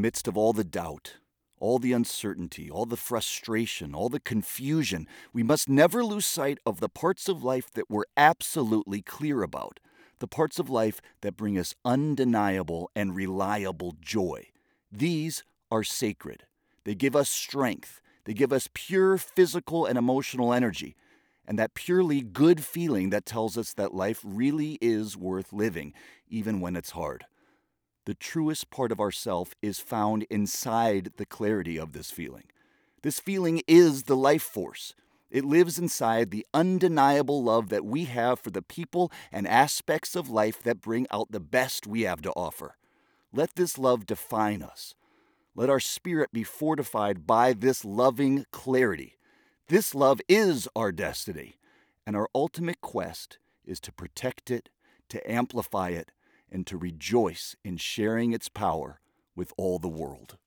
midst of all the doubt, all the uncertainty, all the frustration, all the confusion, we must never lose sight of the parts of life that we're absolutely clear about, the parts of life that bring us undeniable and reliable joy. These are sacred. They give us strength. They give us pure physical and emotional energy, and that purely good feeling that tells us that life really is worth living, even when it's hard. The truest part of ourself is found inside the clarity of this feeling. This feeling is the life force. It lives inside the undeniable love that we have for the people and aspects of life that bring out the best we have to offer. Let this love define us. Let our spirit be fortified by this loving clarity. This love is our destiny, and our ultimate quest is to protect it, to amplify it, and to rejoice in sharing its power with all the world.